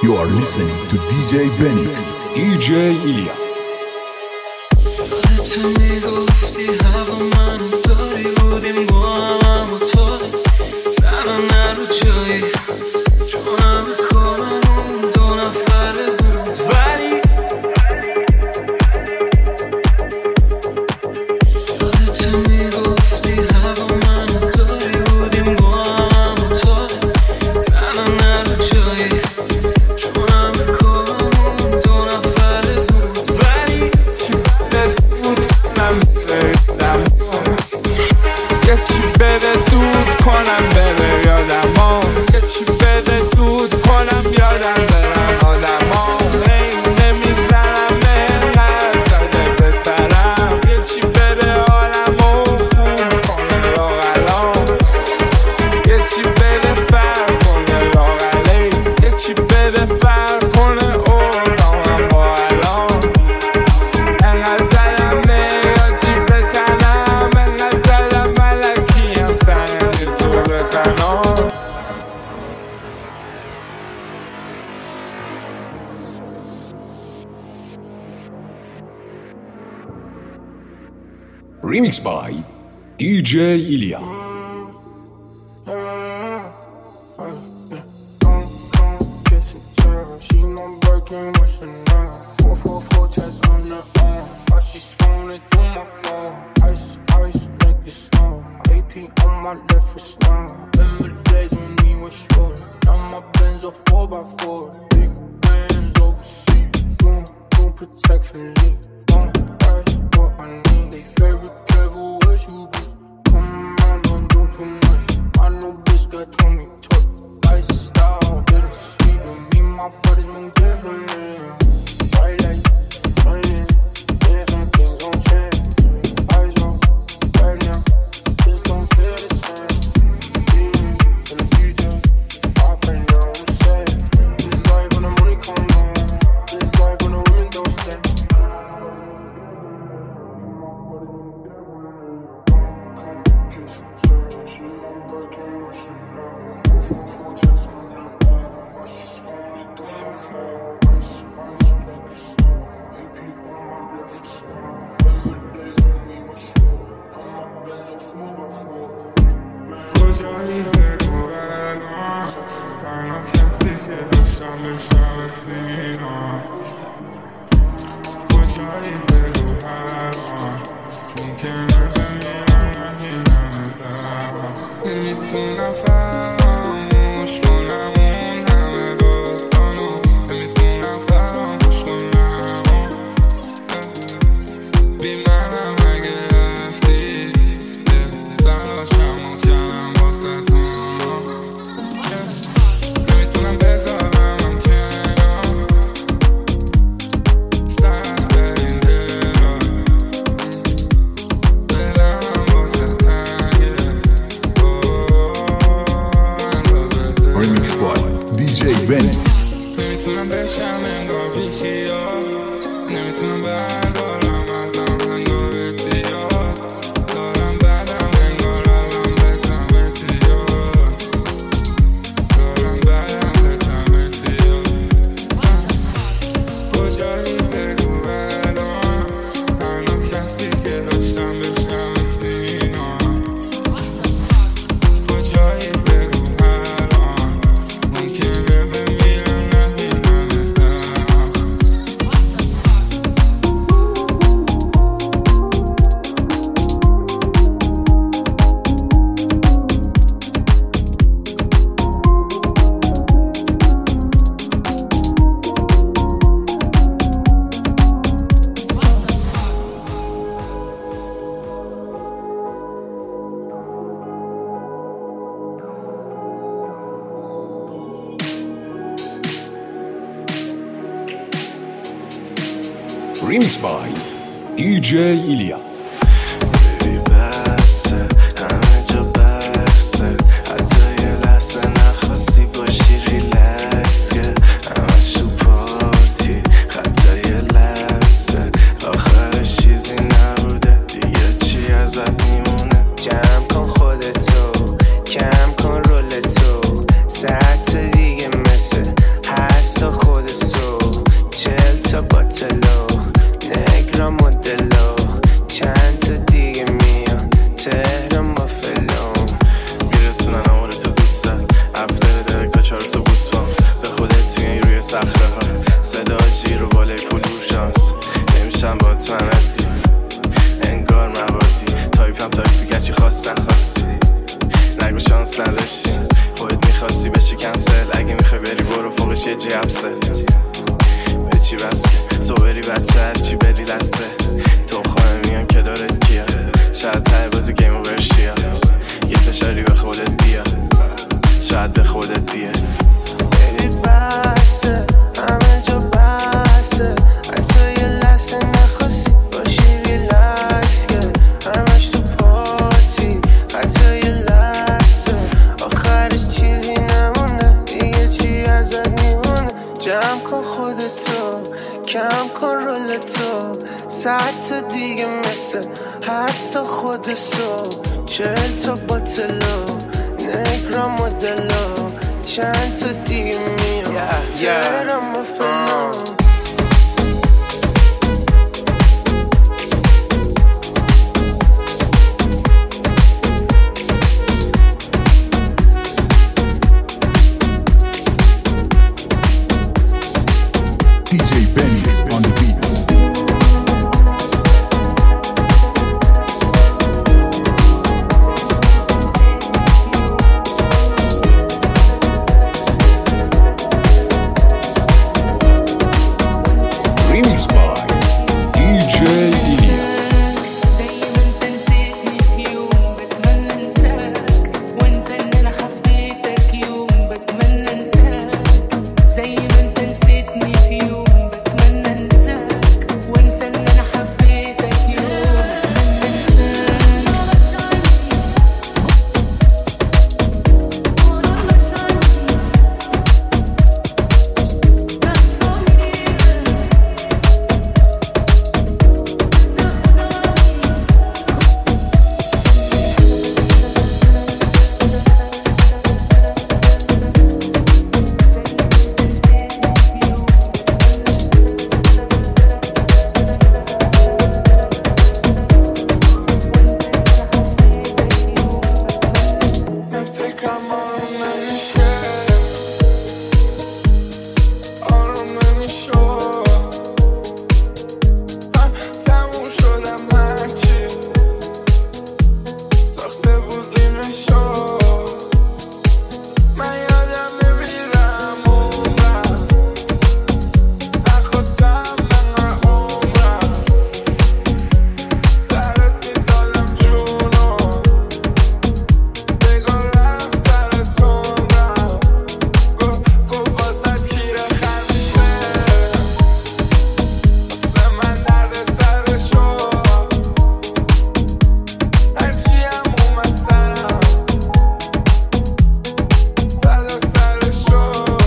You are listening to DJ Benix. DJ Ilya. تو میگفتی هوا منو داری بودیم با هم و تو تنها نرو جایی چون همه کارمون دو نفره بود ولی تو میگفتی هوا منو داری بودیم با هم و تو تنها نرو جایی چون همه کارمون دو نفره بود ولی یه چی بده دود کنم بره یادم یه چی بده دود کنم یادم برم آدم نمیزنم انقدر زده به سرم یه چی بده حالمو خوب کنه لاغلام یه چی بده فرق کنه لاغلی یه چی بده فرق کنه اوزامم با الان انقدر زدم یا جیب تنم انقدر زدم ملکیم سنگی تو بتنم Remix by DJ Ilya. She my Birkin, what's her name? 444 test on the arm. Why she scrolling through my phone? Ice, make it snow. AP on my left for snow. Remember the days when we were short. Now my Benz are 4x4. Big bands overseas. Boom, protect for me. Don't ask what I need. They very careful what you do. Come on, don't do too much. I know bitch got 20 tough. Lifestyle, bittersweet. But me, my buddies been different. Right like, right in. Yeah, some things gon' change. Eyes on, right now. Just don't feel the same. In the future, I pray now I'm safe. This life when the money come on. This life when the women don't stay. My buddies been different. Come kiss, swear, she my Birkin, what she know. 444 test on the arm. Why she scrolling through my phone? Ice, make it snow. AP on my left for snow. Remember the days when we were short. Now my Benz are 4x4. کجایی بگو الان تنها کسی که داشتم بشم سینا کجایی بگو الان ممکنه بمیرم نمیرم زبان نمیتونم فراموش کنم اون همه داستانو نمیتونم فراموش کنم بی منم اگه رفتی تلاشمو کردم واسه تو نمیتونم بذارمم کنار سخت این دلم دلم واسه تنگه Remix by DJ Benix. نمیتونم بشم انگار بیخیال نمیتونم بردارم ازم انگار اتیاد دارم بدم انگار روم بتم اتیاد دارم بدم بتم اتیاد کجایی بگو الان تنها کسی که داشتم بشم سینا کجایی بگو الان ممکنه بمیرم نبینم زمان Remix by DJ Ilya. بی بسته همه جا بسته حتی یه لحظه نخواستی باشی ریلکس که همه شو پارتی حتی یه لحظه آخرش چیزی نبوده دیگه چی ازت میمونه جمع کن خودتو کم کن رول تو ساعت دیگه مثل هر سو باتلو نگرا مدلو چند تا دیگه میان تهران با فلوم میرسونن آمور تو دوست هفته داره تا 4 تا بوسبام به خودت میای روی صخره ها صدا جیر و بالای کلور شانس نمیشم با تو اندی انگار موادی تایپم تاکسی کچی خواست نخواستی نگو شانس نداشتی خودت میخواستی بشی کنسل اگه میخوای بری برو فوقش یه جیبسه به چی بسکه صبری بچه هرچی بری لسته تو خانه میان که دارت کیا شاید ته بازی گیم اوور شیا یه فشاری به خودت بیا شاید به خودت بیا بری بسته همه جا بسته حتی یه لحظه نخواستی باشی ریلکس که همش تو پارتی حتی یه لحظه آخرش چیزی نمونه دیگه چی ازت میمونه جمع کن خودتو کم کن رولتو 100 تا دیگه مثل هست تا خود صبح 40 تا باتلو نگرا مدلو چند تا دیگه میام تهران با فلوم DJ Benix on the beats. Remix by DJ Ilya. زي ما انت نسيتني في يوم بتمنى انساك وانسى ان انا حبيتك يوم بتمنى انساك زي ما انت نسيتني في يوم بتمنى انساك وانسى ان انا حبيتك يوم من فکرم آروم نمیشه آروم نمیشه من تموم شدم هرچی ساخته بودیمشو من یادم نمیرم عمرم نخواستم من عمرم سرت میدادم جونو بگار رفت سرت عمرم گفت واسد کیره خمیشه واسه من درد سرشو هرچی هم اومد سرم بدا سرشو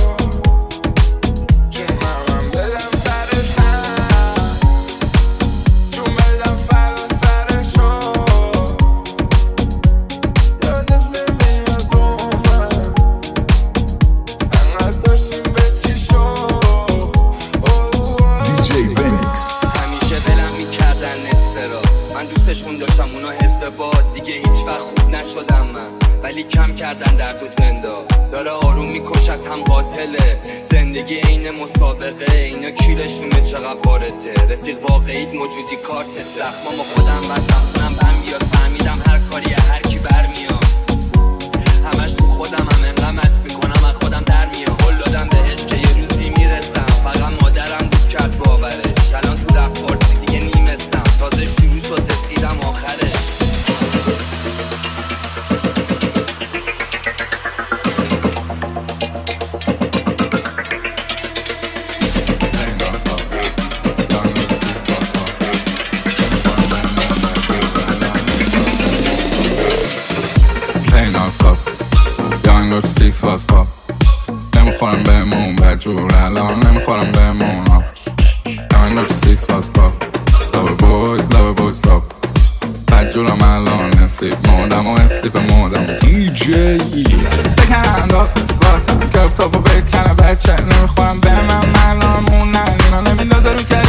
جونم هم بدم سرتم جون بدم فردا سرشو یادت نمیاد عمرم انقدر داشتیم به چی شد DJ Benix. همیشه دلم میکردن استرا من دوستشون داشتم اونو حس باد دیگه هیچ وقت خوب نشدم من ولی کم کردن درد و تندا داره آروم میکشد هم قاتله زندگی عین مسابقه اینا کیرشونه چقدر بارته رفیق واقعیت موجودی کارتت زخمامو خودم بستم خونم بهم بیاد فهمیدم هر کاری هر کی برمیاد همش تو خودم هم انقدر مست میکنم از خودم در میاد قول دادم بهش که یه روزی میرسم فقط مادرم بود کرد باورش الان تو رپ پارسی دیگه نیمستم تازه شروع شد رسیدم آخرش Play non-stop Young Lord 6 was pop نمیخورم بهمون بدجور الان نمیخورم بهمون Young Lord 6 was pop Lover boys stop بدجورم الان اسلیپ موندم و اسلیپ موندم DJ Ilya. بکن اندافه واسم کپ تاپو بکنه بچه نمیخورم به من الان مونن اینا نمیندازه رو که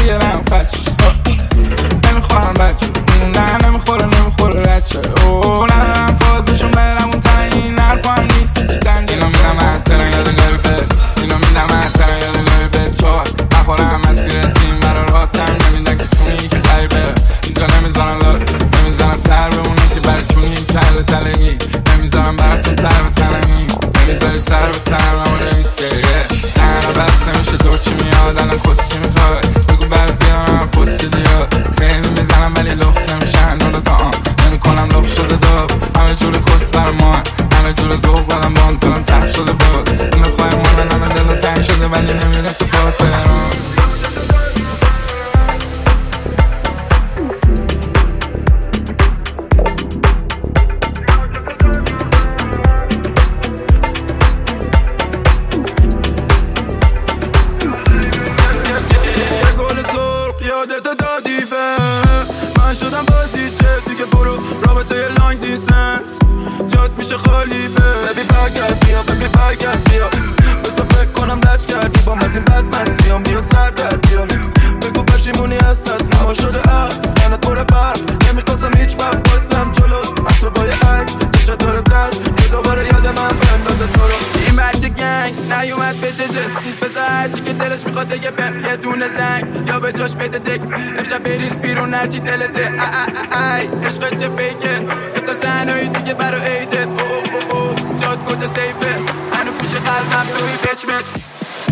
میشه خالی ببی برگرد بیا ببی برگرد بیا بذار فکر کنم لج کردی با از این بد مسیام بیاد سر در بیا بگو پشیمونی هست از نما شده منت بره برف نمیخواستم هیچ وقت بایستم جلو حتی با یه عکس چشت داره در یه دوباره یاد من بندازه تو رو این مرد گنگ نیومد بجزه بذار هرچی که دلش میخواد بگه بهم یه دونه زنگ یا به جاش بده تکس امشب بریز بیرون هرچی دلته ای عشق چه فیکه امسال تنهایی دیگه برا عیدت جاد کجا سیفه هنو پیش قلبم توی بچ مچ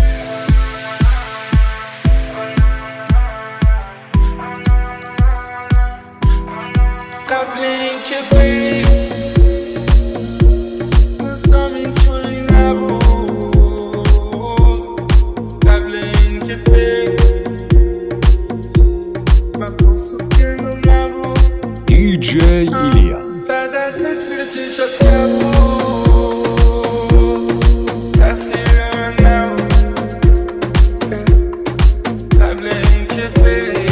قبل اینکه بری بازم اینطوری نبود قبل اینکه بری من بازم گرم نبود DJ ایلیا زدت توی چشات نبود تقصیر من نبود قبل اینکه بری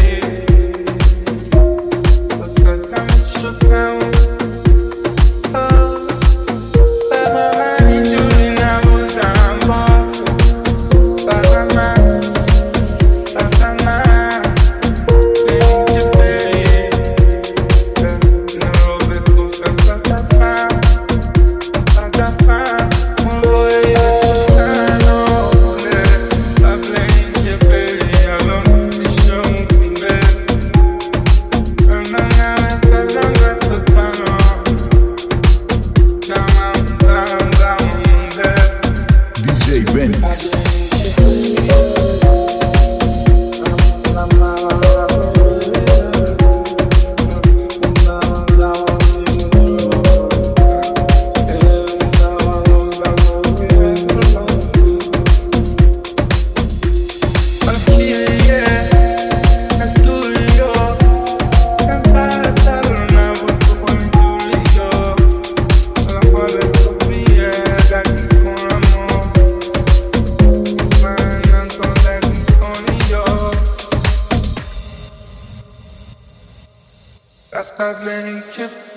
قبل اینکه